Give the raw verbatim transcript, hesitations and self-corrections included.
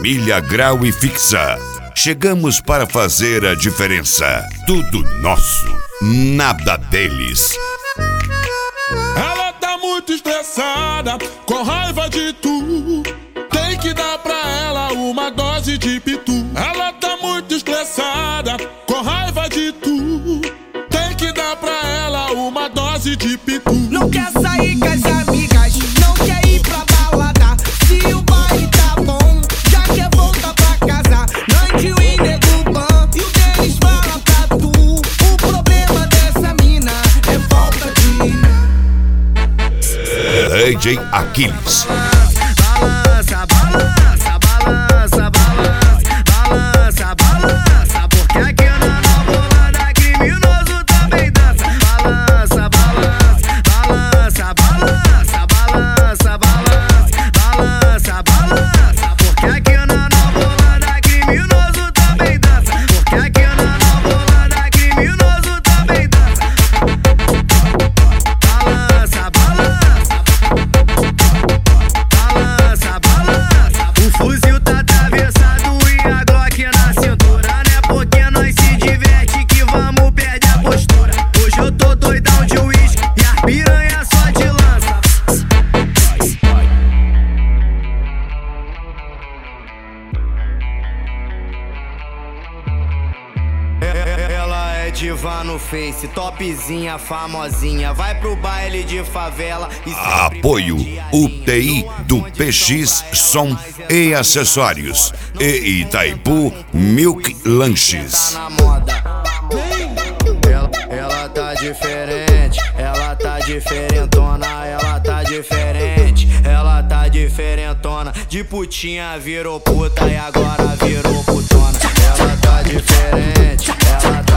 Família Grau e Fixa. Chegamos para fazer a diferença. Tudo nosso, nada deles. Ela tá muito estressada, com raiva de tu. Tem que dar pra ela uma dose de pitu. Ela tá muito estressada, com raiva de tu. Tem que dar pra ela uma dose de pitu. Não quer sair com as amigas, não quer ir pra balada. Se o baile tá bom, já quer voltar pra casa. Noite o Neguban e o Denis fala pra tu. O problema dessa mina é falta de D J Aquiles. Balança, balança, balança, balança, balança, balança, porque aqui na Nova Holanda criminoso também dança. Balança, balança, balança, balança, balança, balança, balança, balança, porque aqui na Nova Holanda criminoso também dança. Porque aqui na Nova Holanda criminoso também dança. Balança, balança. Balança, balança, o fuzil tá atravessado e a Glock na cintura. Não é porque nós se diverte que vamos perder a postura. Hoje eu tô doidão de uísque e a piranha só de lança. Ela é diva no Face, topzinha, famosinha. Vai pro baile de favela e Apoio U T I do P X Som e Acessórios e Itaipu Milk Lanches. na moda. Ela, ela tá diferente, ela tá diferentona, ela tá diferente, ela tá diferentona. De putinha virou puta e agora virou putona. Ela tá diferente, ela tá